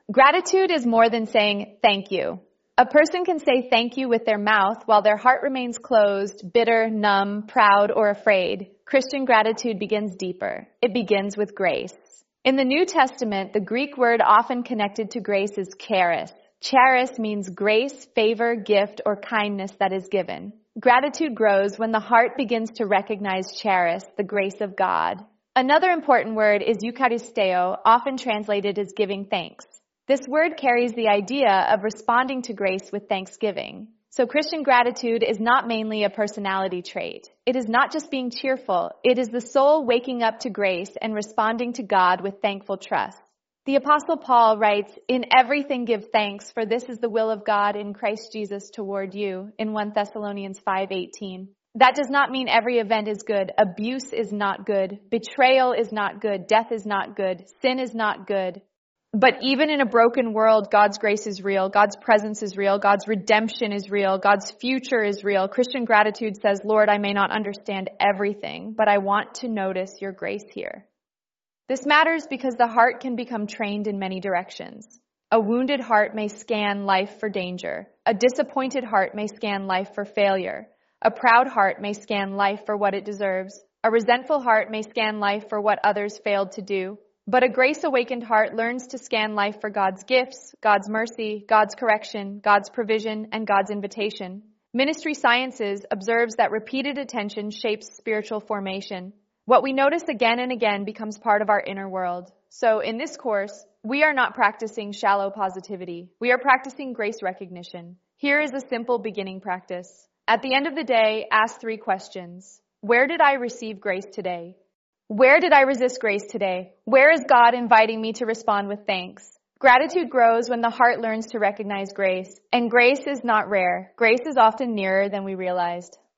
Gratitude is more than saying thank you. A person can say thank you with their mouth while their heart remains closed, bitter, numb, proud, or afraid. Christian gratitude begins deeper. It begins with grace. In the New Testament, the Greek word often connected to grace is charis. Charis means grace, favor, gift, or kindness that is given. Gratitude grows when the heart begins to recognize charis, the grace of God. Another important word is eucharisteo, often translated as giving thanks. This word carries the idea of responding to grace with thanksgiving. So Christian gratitude is not mainly a personality trait. It is not just being cheerful. It is the soul waking up to grace and responding to God with thankful trust. The Apostle Paul writes, "In everything give thanks, for this is the will of God in Christ Jesus toward you," in 1 Thessalonians 5:18. That does not mean every event is good. Abuse is not good. Betrayal is not good. Death is not good. Sin is not good. But even in a broken world, God's grace is real. God's presence is real. God's redemption is real. God's future is real. Christian gratitude says, "Lord, I may not understand everything, but I want to notice your grace here." This matters because the heart can become trained in many directions. A wounded heart may scan life for danger. A disappointed heart may scan life for failure. A proud heart may scan life for what it deserves. A resentful heart may scan life for what others failed to do. But a grace-awakened heart learns to scan life for God's gifts, God's mercy, God's correction, God's provision, and God's invitation. Ministry Sciences observes that repeated attention shapes spiritual formation. What we notice again and again becomes part of our inner world. So in this course, we are not practicing shallow positivity. We are practicing grace recognition. Here is a simple beginning practice. At the end of the day, ask 3 questions. Where did I receive grace today? Where did I resist grace today? Where is God inviting me to respond with thanks? Gratitude grows when the heart learns to recognize grace. And grace is not rare. Grace is often nearer than we realized.